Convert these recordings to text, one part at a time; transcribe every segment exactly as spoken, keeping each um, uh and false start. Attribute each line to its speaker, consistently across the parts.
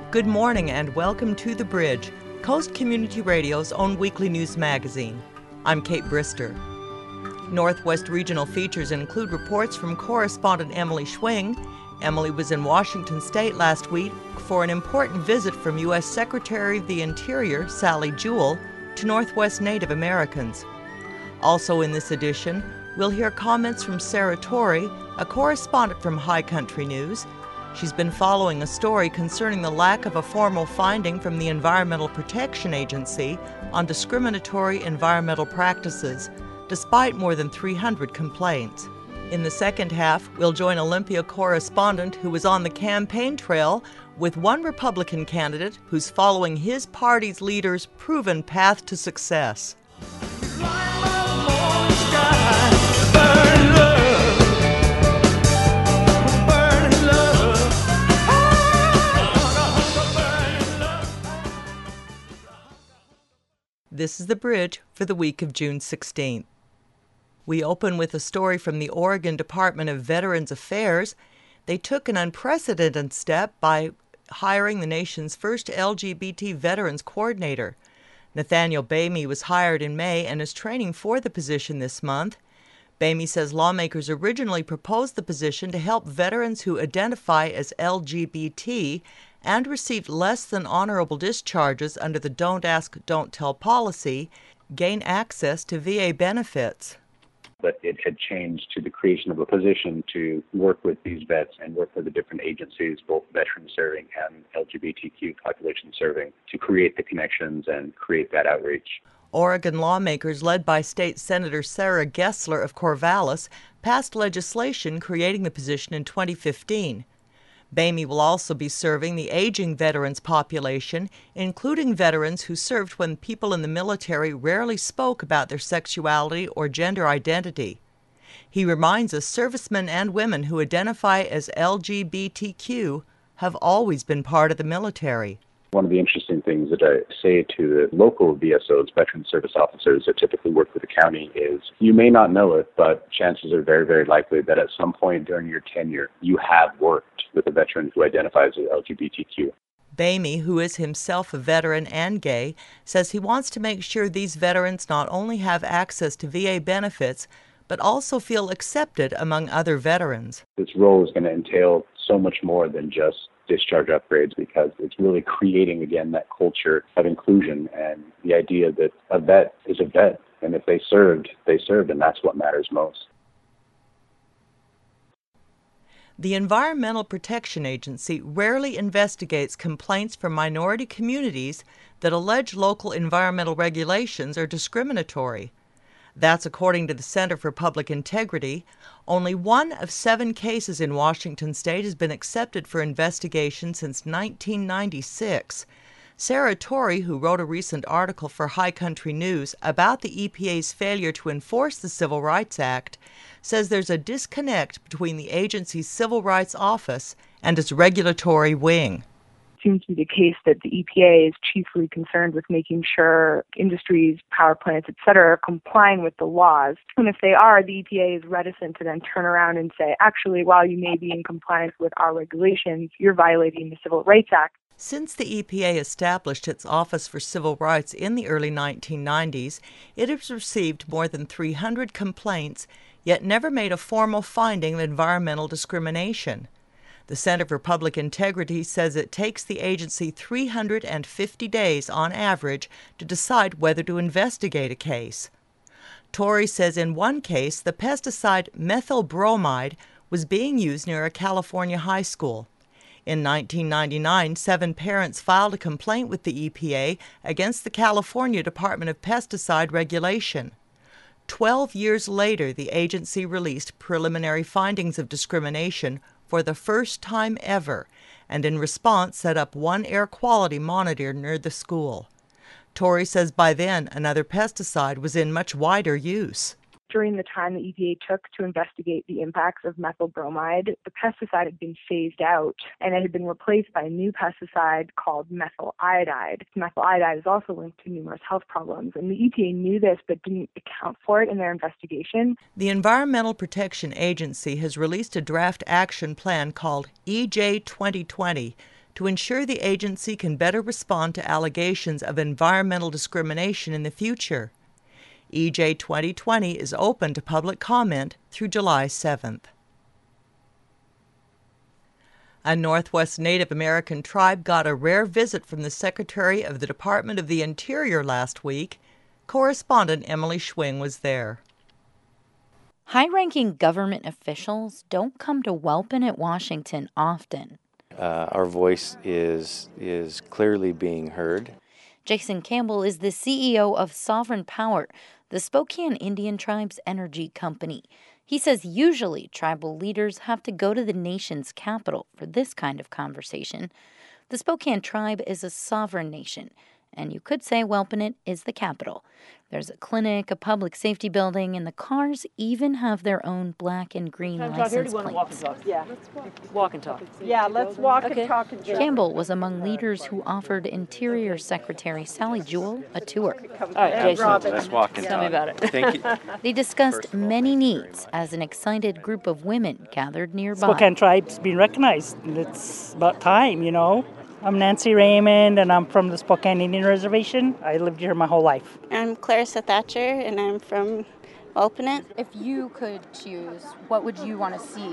Speaker 1: Good morning and welcome to The Bridge, Coast Community Radio's own weekly news magazine. I'm Kate Brister. Northwest Regional features include reports from correspondent Emily Schwing. Emily was in Washington State last week for an important visit from U S Secretary of the Interior, Sally Jewell, to Northwest Native Americans. Also in this edition, we'll hear comments from Sarah Torrey, a correspondent from High Country News. She's been following a story concerning the lack of a formal finding from the Environmental Protection Agency on discriminatory environmental practices, despite more than three hundred complaints. In the second half, we'll join Olympia correspondent who was on the campaign trail with one Republican candidate who's following his party's leader's proven path to success. This is The Bridge for the week of June sixteenth. We open with a story from the Oregon Department of Veterans Affairs. They took an unprecedented step by hiring the nation's first L G B T veterans coordinator. Nathaniel Bamey was hired in May and is training for the position this month. Bamey says lawmakers originally proposed the position to help veterans who identify as L G B T and received less than honorable discharges under the Don't Ask, Don't Tell policy gain access to V A benefits.
Speaker 2: But it had changed to the creation of a position to work with these vets and work with the different agencies, both veteran serving and L G B T Q population serving, to create the connections and create that outreach.
Speaker 1: Oregon lawmakers led by State Senator Sarah Gessler of Corvallis passed legislation creating the position in twenty fifteen. Bamey will also be serving the aging veterans population, including veterans who served when people in the military rarely spoke about their sexuality or gender identity. He reminds us servicemen and women who identify as L G B T Q have always been part of the military.
Speaker 2: One of the interesting things that I say to the local V S Os, veteran service officers that typically work for the county, is you may not know it, but chances are very, very likely that at some point during your tenure, you have worked with a veteran who identifies as L G B T Q.
Speaker 1: Bamey, who is himself a veteran and gay, says he wants to make sure these veterans not only have access to V A benefits, but also feel accepted among other veterans.
Speaker 2: This role is going to entail so much more than just discharge upgrades, because it's really creating, again, that culture of inclusion and the idea that a vet is a vet, and if they served, they served, and that's what matters most.
Speaker 1: The Environmental Protection Agency rarely investigates complaints from minority communities that allege local environmental regulations are discriminatory. That's according to the Center for Public Integrity. Only one of seven cases in Washington State has been accepted for investigation since nineteen ninety-six. Sarah Torrey, who wrote a recent article for High Country News about the E P A's failure to enforce the Civil Rights Act, says there's a disconnect between the agency's Civil Rights Office and its regulatory wing.
Speaker 3: It seems to be the case that the E P A is chiefly concerned with making sure industries, power plants, et cetera, are complying with the laws. And if they are, the E P A is reticent to then turn around and say, actually, while you may be in compliance with our regulations, you're violating the Civil Rights Act.
Speaker 1: Since the E P A established its Office for Civil Rights in the early nineteen nineties, it has received more than three hundred complaints, yet never made a formal finding of environmental discrimination. The Center for Public Integrity says it takes the agency three hundred fifty days on average to decide whether to investigate a case. Torrey says in one case, the pesticide methyl bromide was being used near a California high school. In nineteen ninety-nine, seven parents filed a complaint with the E P A against the California Department of Pesticide Regulation. Twelve years later, the agency released preliminary findings of discrimination for the first time ever, and in response set up one air quality monitor near the school. Torrey says by then another pesticide was in much wider use.
Speaker 3: During the time the E P A took to investigate the impacts of methyl bromide, the pesticide had been phased out, and it had been replaced by a new pesticide called methyl iodide. Methyl iodide is also linked to numerous health problems, and the E P A knew this but didn't account for it in their investigation.
Speaker 1: The Environmental Protection Agency has released a draft action plan called E J twenty twenty to ensure the agency can better respond to allegations of environmental discrimination in the future. E J twenty twenty is open to public comment through July seventh. A Northwest Native American tribe got a rare visit from the Secretary of the Department of the Interior last week. Correspondent Emily Schwing was there.
Speaker 4: High-ranking government officials don't come to Welpin at Washington often.
Speaker 5: Uh, our voice is is clearly being heard.
Speaker 4: Jason Campbell is the C E O of Sovereign Power, the Spokane Indian Tribe's energy company. He says usually tribal leaders have to go to the nation's capital for this kind of conversation. The Spokane tribe is a sovereign nation, and you could say Welpinit is the capital. There's a clinic, a public safety building, and the cars even have their own black and green license plates.
Speaker 6: Walk and talk? Yeah. Walk and talk.
Speaker 7: Yeah, let's walk
Speaker 6: okay.
Speaker 7: and talk and chat.
Speaker 4: Campbell was among leaders who offered Interior Secretary Sally Jewell a tour.
Speaker 6: All right, Jason,
Speaker 5: let's walk and
Speaker 6: tell
Speaker 5: talk.
Speaker 6: me about it.
Speaker 5: Thank you.
Speaker 4: They discussed many needs as an excited group of women gathered nearby.
Speaker 7: Spokane tribe's been recognized. It's about time, you know. I'm Nancy Raymond, and I'm from the Spokane Indian Reservation. I lived here my whole life.
Speaker 8: I'm Clarissa Thatcher, and I'm from Welpinit.
Speaker 9: If you could choose, what would you want to see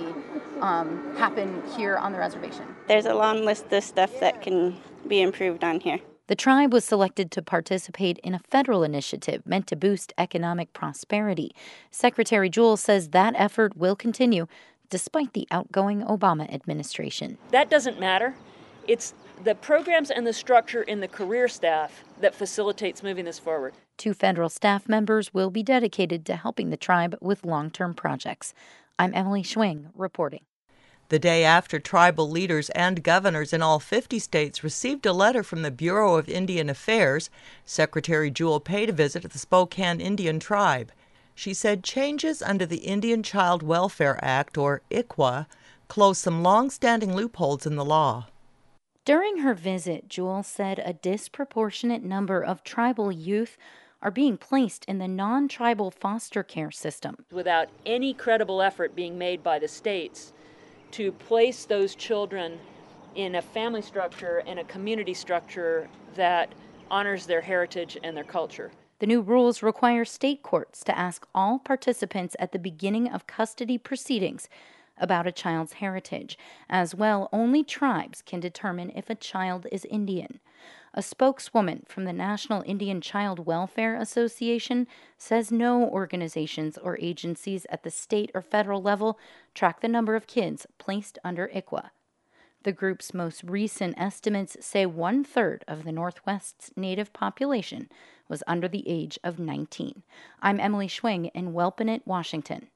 Speaker 9: um, happen here on the reservation?
Speaker 8: There's a long list of stuff that can be improved on here.
Speaker 4: The tribe was selected to participate in a federal initiative meant to boost economic prosperity. Secretary Jewell says that effort will continue despite the outgoing Obama administration.
Speaker 6: That doesn't matter. It's the programs and the structure in the career staff that facilitates moving this forward.
Speaker 4: Two federal staff members will be dedicated to helping the tribe with long-term projects. I'm Emily Schwing reporting.
Speaker 1: The day after tribal leaders and governors in all fifty states received a letter from the Bureau of Indian Affairs, Secretary Jewell paid a visit to the Spokane Indian Tribe. She said changes under the Indian Child Welfare Act, or I C W A, close some long-standing loopholes in the law.
Speaker 4: During her visit, Jewell said a disproportionate number of tribal youth are being placed in the non-tribal foster care system.
Speaker 6: Without any credible effort being made by the states to place those children in a family structure and a community structure that honors their heritage and their culture.
Speaker 4: The new rules require state courts to ask all participants at the beginning of custody proceedings about a child's heritage. As well, only tribes can determine if a child is Indian. A spokeswoman from the National Indian Child Welfare Association says no organizations or agencies at the state or federal level track the number of kids placed under I C W A. The group's most recent estimates say one-third of the Northwest's Native population was under the age of nineteen. I'm Emily Schwing in Welpinit, Washington.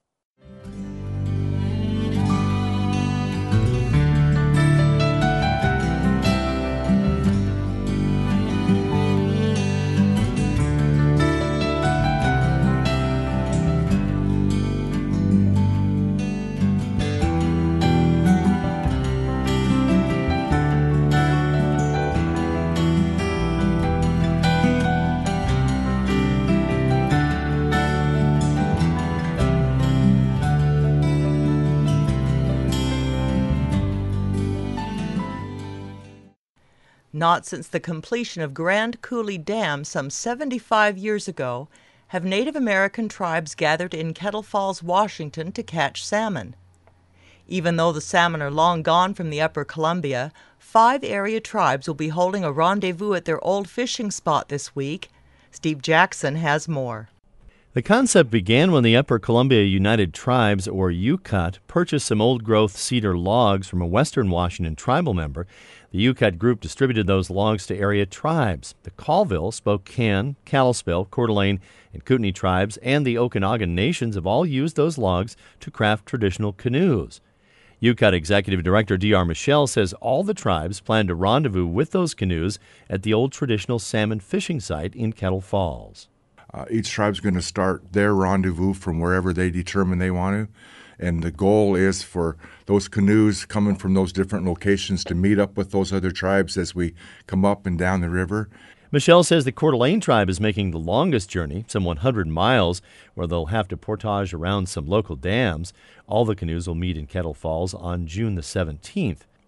Speaker 1: Not since the completion of Grand Coulee Dam some seventy-five years ago have Native American tribes gathered in Kettle Falls, Washington to catch salmon. Even though the salmon are long gone from the Upper Columbia, five area tribes will be holding a rendezvous at their old fishing spot this week. Steve Jackson has more.
Speaker 10: The concept began when the Upper Columbia United Tribes, or U C U T, purchased some old-growth cedar logs from a Western Washington tribal member. The U C U T group distributed those logs to area tribes. The Colville, Spokane, Kalispell, Coeur d'Alene, and Kootenai tribes and the Okanagan Nations have all used those logs to craft traditional canoes. U C U T Executive Director D R Michelle says all the tribes plan to rendezvous with those canoes at the old traditional salmon fishing site in Kettle Falls.
Speaker 11: Uh, each tribe's going to start their rendezvous from wherever they determine they want to. And the goal is for those canoes coming from those different locations to meet up with those other tribes as we come up and down the river.
Speaker 10: Michelle says the Coeur d'Alene tribe is making the longest journey, some one hundred miles, where they'll have to portage around some local dams. All the canoes will meet in Kettle Falls on June the seventeenth.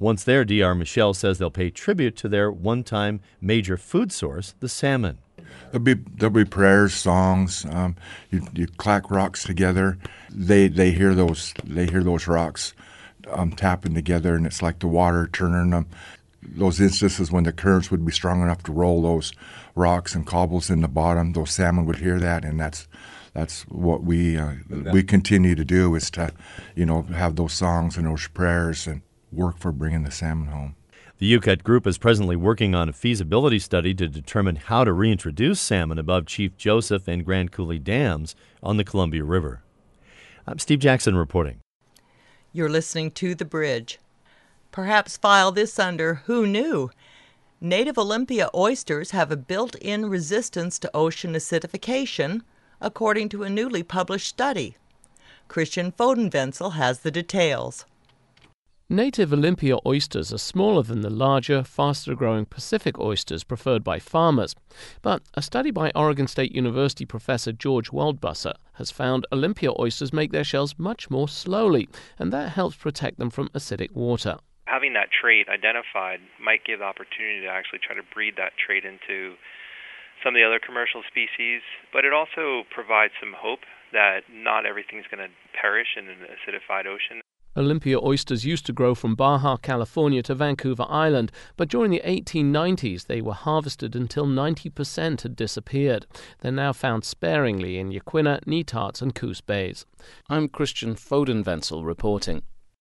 Speaker 10: Once there, D R Michelle says they'll pay tribute to their one-time major food source, the salmon.
Speaker 11: There'll be there'll be prayers, songs. Um, you, you clack rocks together. They they hear those they hear those rocks um, tapping together, and it's like the water turning them. Those instances when the currents would be strong enough to roll those rocks and cobbles in the bottom, those salmon would hear that, and that's that's what we uh, we continue to do, is to, you know, have those songs and those prayers and work for bringing the salmon home.
Speaker 10: The U C U T group is presently working on a feasibility study to determine how to reintroduce salmon above Chief Joseph and Grand Coulee dams on the Columbia River. I'm Steve Jackson reporting.
Speaker 1: You're listening to The Bridge. Perhaps file this under Who Knew? Native Olympia oysters have a built-in resistance to ocean acidification, according to a newly published study. Christian Fodenwenzel has the details.
Speaker 12: Native Olympia oysters are smaller than the larger, faster-growing Pacific oysters preferred by farmers. But a study by Oregon State University professor George Waldbusser has found Olympia oysters make their shells much more slowly, and that helps protect them from acidic water.
Speaker 13: Having that trait identified might give the opportunity to actually try to breed that trait into some of the other commercial species, but it also provides some hope that not everything's going to perish in an acidified ocean.
Speaker 12: Olympia oysters used to grow from Baja, California to Vancouver Island, but during the eighteen nineties they were harvested until ninety percent had disappeared. They're now found sparingly in Yaquina, Netarts and Coos Bays.
Speaker 14: I'm Christian Fodenwenzel reporting.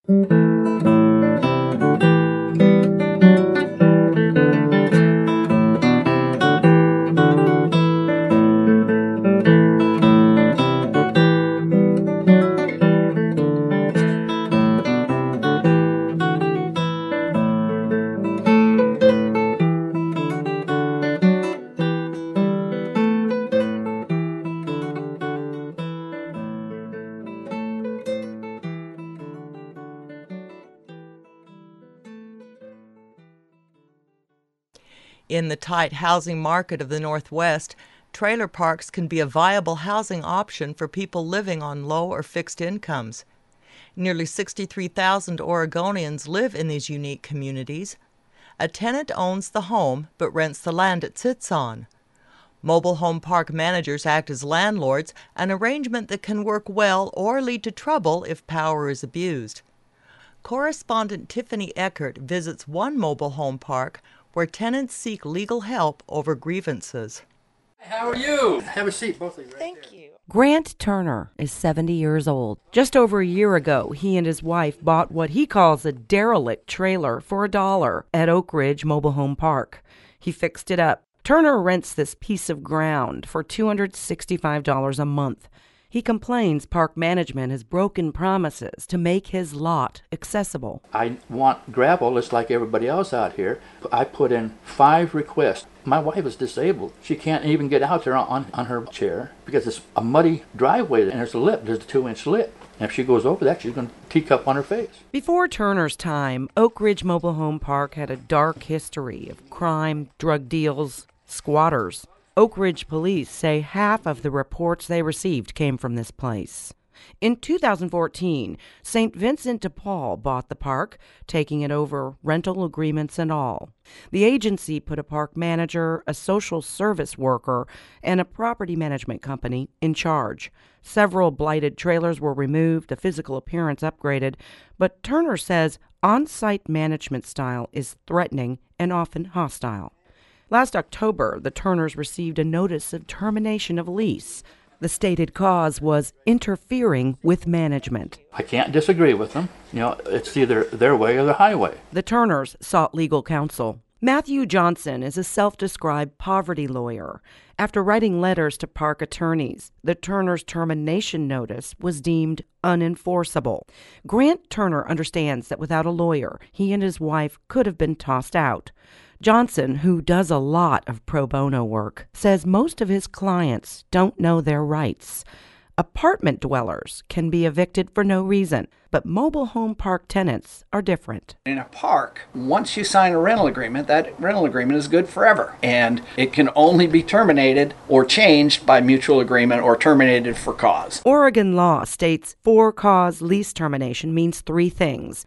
Speaker 1: In the tight housing market of the Northwest, trailer parks can be a viable housing option for people living on low or fixed incomes. Nearly sixty-three thousand Oregonians live in these unique communities. A tenant owns the home but rents the land it sits on. Mobile home park managers act as landlords, an arrangement that can work well or lead to trouble if power is abused. Correspondent Tiffany Eckert visits one mobile home park where tenants seek legal help over grievances.
Speaker 15: How are you? Have a seat, both of you. Right Thank there. you.
Speaker 16: Grant Turner is seventy years old. Just over a year ago, he and his wife bought what he calls a derelict trailer for a dollar at Oak Ridge Mobile Home Park. He fixed it up. Turner rents this piece of ground for two hundred sixty-five dollars a month. He complains park management has broken promises to make his lot accessible.
Speaker 15: I want gravel just like everybody else out here. I put in five requests. My wife is disabled. She can't even get out there on, on her chair because it's a muddy driveway and there's a lip. There's a two-inch lip. And if she goes over that, she's going to teacup on her face.
Speaker 16: Before Turner's time, Oak Ridge Mobile Home Park had a dark history of crime, drug deals, squatters. Oak Ridge police say half of the reports they received came from this place. In two thousand fourteen, Saint Vincent de Paul bought the park, taking it over, rental agreements and all. The agency put a park manager, a social service worker, and a property management company in charge. Several blighted trailers were removed, the physical appearance upgraded, but Turner says on-site management style is threatening and often hostile. Last October, the Turners received a notice of termination of lease. The stated cause was interfering with management.
Speaker 15: I can't disagree with them. You know, it's either their way or the highway.
Speaker 16: The Turners sought legal counsel. Matthew Johnson is a self-described poverty lawyer. After writing letters to park attorneys, the Turners' termination notice was deemed unenforceable. Grant Turner understands that without a lawyer, he and his wife could have been tossed out. Johnson, who does a lot of pro bono work, says most of his clients don't know their rights. Apartment dwellers can be evicted for no reason, but mobile home park tenants are different.
Speaker 17: In a park, once you sign a rental agreement, that rental agreement is good forever, and it can only be terminated or changed by mutual agreement or terminated for cause.
Speaker 16: Oregon law states for cause lease termination means three things: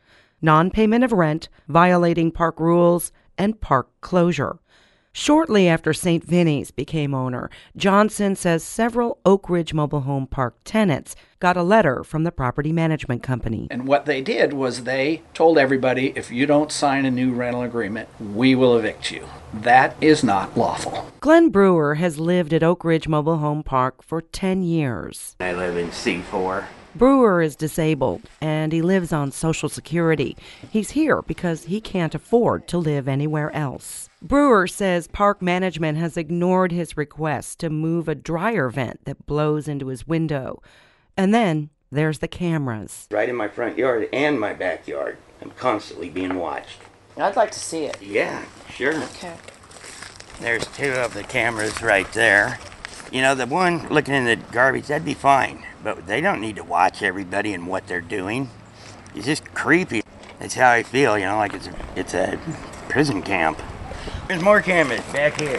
Speaker 16: non-payment of rent, violating park rules, and park closure. Shortly after Saint Vinny's became owner, Johnson says several Oak Ridge Mobile Home Park tenants got a letter from the property management company.
Speaker 17: And what they did was they told everybody, if you don't sign a new rental agreement, we will evict you. That is not lawful.
Speaker 16: Glenn Brewer has lived at Oak Ridge Mobile Home Park for ten years.
Speaker 18: I live in C four.
Speaker 16: Brewer is disabled, and he lives on Social Security. He's here because he can't afford to live anywhere else. Brewer says park management has ignored his request to move a dryer vent that blows into his window. And then there's the cameras.
Speaker 18: Right in my front yard and my backyard. I'm constantly being watched.
Speaker 19: I'd like to see it.
Speaker 18: Yeah, sure.
Speaker 19: Okay.
Speaker 18: There's two of the cameras right there. You know, the one looking in the garbage, that'd be fine. But they don't need to watch everybody and what they're doing. It's just creepy. That's how I feel, you know, like it's a, it's a prison camp. There's more cameras back here.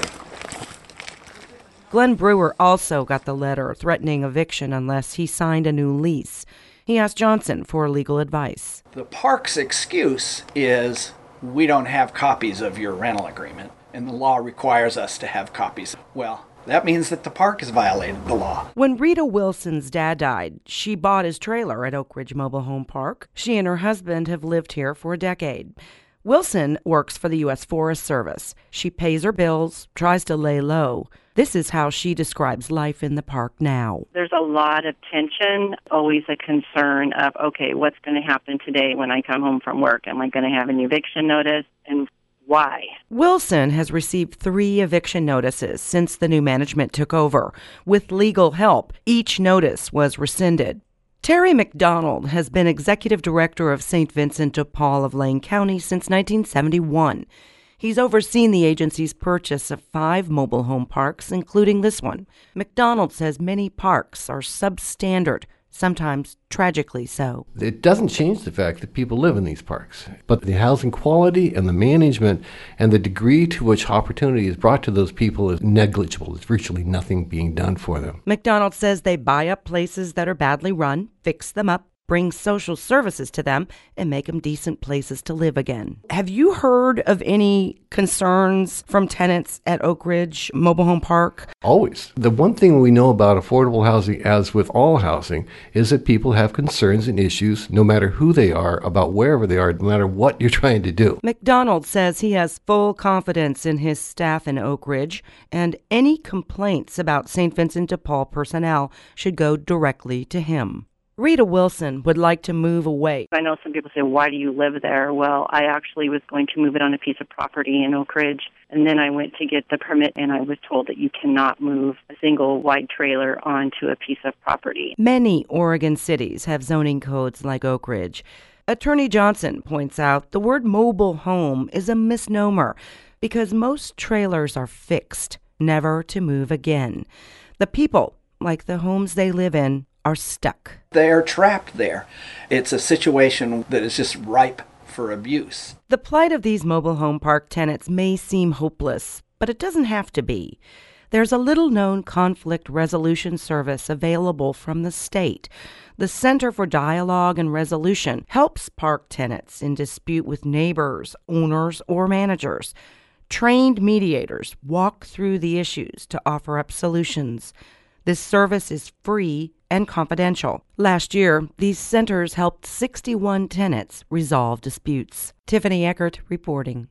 Speaker 16: Glenn Brewer also got the letter threatening eviction unless he signed a new lease. He asked Johnson for legal advice.
Speaker 17: The park's excuse is we don't have copies of your rental agreement, and the law requires us to have copies. Well, that means that the park has violated the law.
Speaker 16: When Rita Wilson's dad died, she bought his trailer at Oak Ridge Mobile Home Park. She and her husband have lived here for a decade. Wilson works for the U S Forest Service. She pays her bills, tries to lay low. This is how she describes life in the park now.
Speaker 20: There's a lot of tension, always a concern of, okay, what's going to happen today when I come home from work? Am I going to have an eviction notice? And why?
Speaker 16: Wilson has received three eviction notices since the new management took over. With legal help, each notice was rescinded. Terry McDonald has been executive director of Saint Vincent de Paul of Lane County since nineteen seventy-one. He's overseen the agency's purchase of five mobile home parks, including this one. McDonald says many parks are substandard, sometimes tragically so.
Speaker 21: It doesn't change the fact that people live in these parks, but the housing quality and the management and the degree to which opportunity is brought to those people is negligible. There's virtually nothing being done for them.
Speaker 16: McDonald says they buy up places that are badly run, fix them up, bring social services to them, and make them decent places to live again. Have you heard of any concerns from tenants at Oak Ridge Mobile Home Park?
Speaker 21: Always. The one thing we know about affordable housing, as with all housing, is that people have concerns and issues, no matter who they are, about wherever they are, no matter what you're trying to do.
Speaker 16: McDonald says he has full confidence in his staff in Oak Ridge, and any complaints about Saint Vincent de Paul personnel should go directly to him. Rita Wilson would like to move away.
Speaker 20: I know some people say, why do you live there? Well, I actually was going to move it on a piece of property in Oak Ridge, and then I went to get the permit, and I was told that you cannot move a single wide trailer onto a piece of property.
Speaker 16: Many Oregon cities have zoning codes like Oak Ridge. Attorney Johnson points out the word mobile home is a misnomer because most trailers are fixed, never to move again. The people, like the homes they live in, are stuck.
Speaker 17: They are trapped there. It's a situation that is just ripe for abuse.
Speaker 16: The plight of these mobile home park tenants may seem hopeless, but it doesn't have to be. There's a little-known conflict resolution service available from the state. The Center for Dialogue and Resolution helps park tenants in dispute with neighbors, owners, or managers. Trained mediators walk through the issues to offer up solutions. This service is free and confidential. Last year, these centers helped sixty-one tenants resolve disputes. Tiffany Eckert reporting.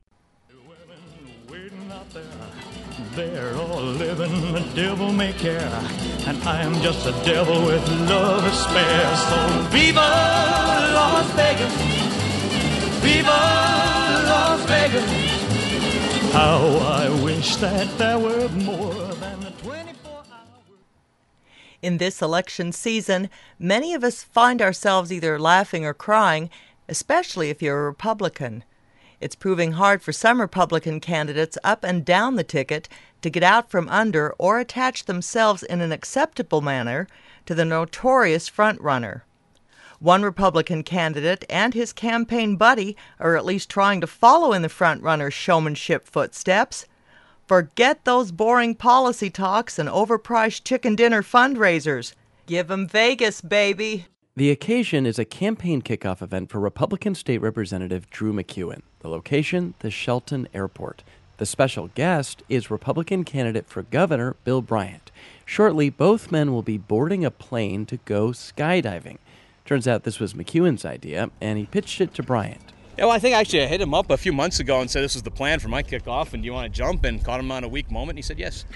Speaker 22: They're all living the devil may care, and I am just a devil with love to spare. So viva Las Vegas, viva Las Vegas. How I wish that there were more than the twenty-four hours.
Speaker 1: In this election season, many of us find ourselves either laughing or crying, especially if you're a Republican. It's proving hard for some Republican candidates up and down the ticket to get out from under or attach themselves in an acceptable manner to the notorious frontrunner. One Republican candidate and his campaign buddy are at least trying to follow in the frontrunner's showmanship footsteps. Forget those boring policy talks and overpriced chicken dinner fundraisers. Give 'em Vegas, baby.
Speaker 2: The occasion is a campaign kickoff event for Republican State Representative Drew McEwen. The location, the Shelton Airport. The special guest is Republican candidate for governor Bill Bryant. Shortly, both men will be boarding a plane to go skydiving. Turns out this was McEwen's idea, and he pitched it to Bryant.
Speaker 19: Yeah, well, I think actually I hit him up a few months ago and said this was the plan for my kickoff, and do you want to jump? And caught him on a weak moment, and he said yes.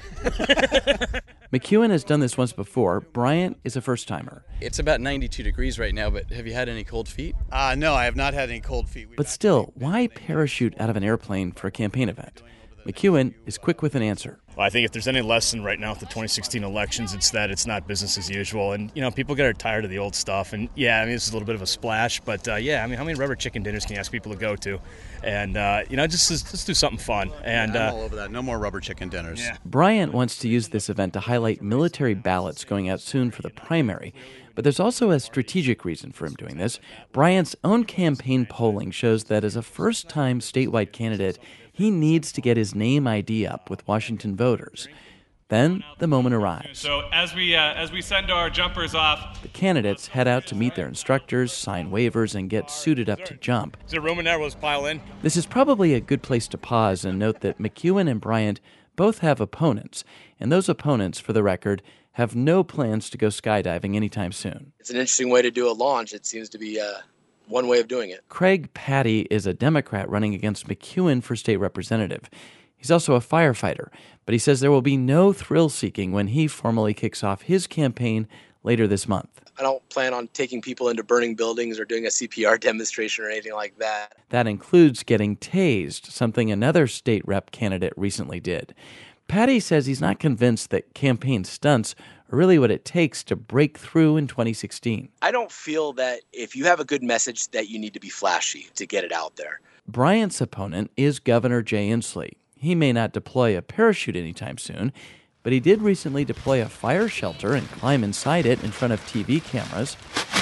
Speaker 2: McEwen has done this once before. Bryant is a first-timer.
Speaker 23: It's about ninety-two degrees right now, but have you had any cold feet?
Speaker 19: Uh, no, I have not had any cold feet. We've
Speaker 2: but still, why parachute out of an airplane for a campaign event? McEwen is quick with an answer.
Speaker 19: Well, I think if there's any lesson right now with the twenty sixteen elections, it's that it's not business as usual. And, you know, people get tired of the old stuff. And, yeah, I mean, this is a little bit of a splash. But, uh, yeah, I mean, how many rubber chicken dinners can you ask people to go to? And, uh, you know, just, just do something fun. And yeah, I'm uh, all over that. No more rubber chicken dinners. Yeah.
Speaker 2: Bryant wants to use this event to highlight military ballots going out soon for the primary. But there's also a strategic reason for him doing this. Bryant's own campaign polling shows that as a first-time statewide candidate, he needs to get his name I D up with Washington voters. Then the moment arrives.
Speaker 24: So as we uh, as we send our jumpers off,
Speaker 2: the candidates head out to meet their instructors, sign waivers, and get suited up to jump.
Speaker 19: Is there room in there? We'll just pile in.
Speaker 2: This is probably a good place to pause and note that McEwen and Bryant both have opponents, and those opponents, for the record, have no plans to go skydiving anytime soon.
Speaker 25: It's an interesting way to do a launch. It seems to be uh, one way of doing it.
Speaker 2: Craig Patty is a Democrat running against McEwen for state representative. He's also a firefighter, but he says there will be no thrill-seeking when he formally kicks off his campaign later this month.
Speaker 25: I don't plan on taking people into burning buildings or doing a C P R demonstration or anything like that.
Speaker 2: That includes getting tased, something another state rep candidate recently did. Patty says he's not convinced that campaign stunts are really what it takes to break through in twenty sixteen.
Speaker 25: I don't feel that if you have a good message that you need to be flashy to get it out there.
Speaker 2: Bryant's opponent is Governor Jay Inslee. He may not deploy a parachute anytime soon, but he did recently deploy a fire shelter and climb inside it in front of T V cameras.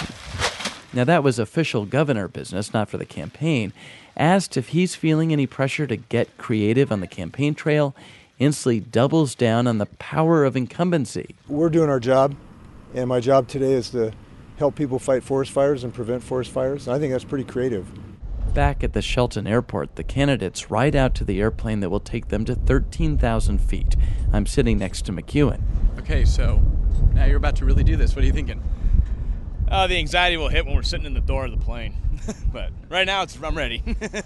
Speaker 2: Now, that was official governor business, not for the campaign. Asked if he's feeling any pressure to get creative on the campaign trail, Inslee doubles down on the power of incumbency.
Speaker 26: We're doing our job, and my job today is to help people fight forest fires and prevent forest fires. And I think that's pretty creative.
Speaker 2: Back at the Shelton Airport, the candidates ride out to the airplane that will take them to thirteen thousand feet. I'm sitting next to McEwen.
Speaker 23: Okay, so now you're about to really do this. What are you thinking?
Speaker 19: Uh, the anxiety will hit when we're sitting in the door of the plane. But right now, it's I'm ready.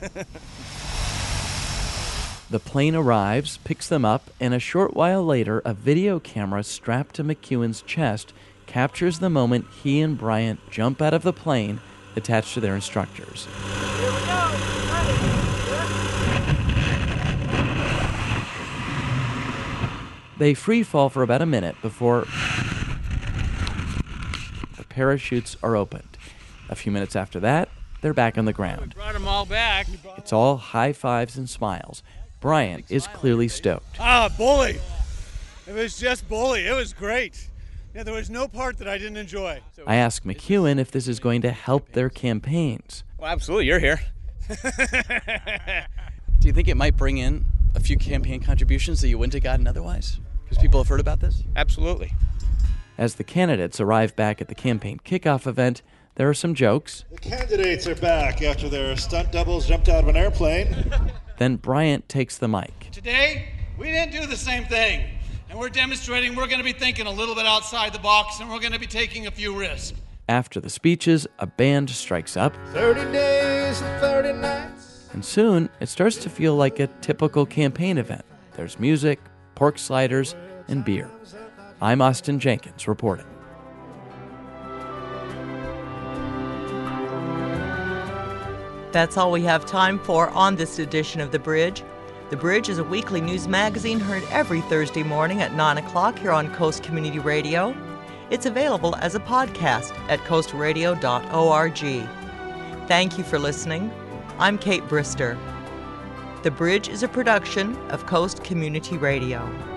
Speaker 2: The plane arrives, picks them up, and a short while later, a video camera strapped to McEwen's chest captures the moment he and Bryant jump out of the plane attached to their instructors.
Speaker 27: Here we go.
Speaker 2: They free fall for about a minute before the parachutes are opened. A few minutes after that, they're back on the ground.
Speaker 19: Brought them all back.
Speaker 2: It's all high fives and smiles. Bryant is clearly stoked.
Speaker 19: Ah, bully. It was just bully. It was great. Yeah, there was no part that I didn't enjoy. So
Speaker 2: I ask McEwen if this is going to help their campaigns.
Speaker 19: Well, absolutely. You're here.
Speaker 23: Do you think it might bring in a few campaign contributions that you wouldn't have gotten otherwise? Because people have heard about this?
Speaker 19: Absolutely.
Speaker 2: As the candidates arrive back at the campaign kickoff event, there are some jokes.
Speaker 28: The candidates are back after their stunt doubles jumped out of an airplane.
Speaker 2: Then Bryant takes the mic.
Speaker 29: Today, we didn't do the same thing. And we're demonstrating we're going to be thinking a little bit outside the box, and we're going to be taking a few risks.
Speaker 2: After the speeches, a band strikes up.
Speaker 28: thirty days and thirty nights.
Speaker 2: And soon, it starts to feel like a typical campaign event. There's music, pork sliders, and beer. I'm Austin Jenkins reporting.
Speaker 1: That's all we have time for on this edition of The Bridge. The Bridge is a weekly news magazine heard every Thursday morning at nine o'clock here on Coast Community Radio. It's available as a podcast at coast radio dot org. Thank you for listening. I'm Kate Brister. The Bridge is a production of Coast Community Radio.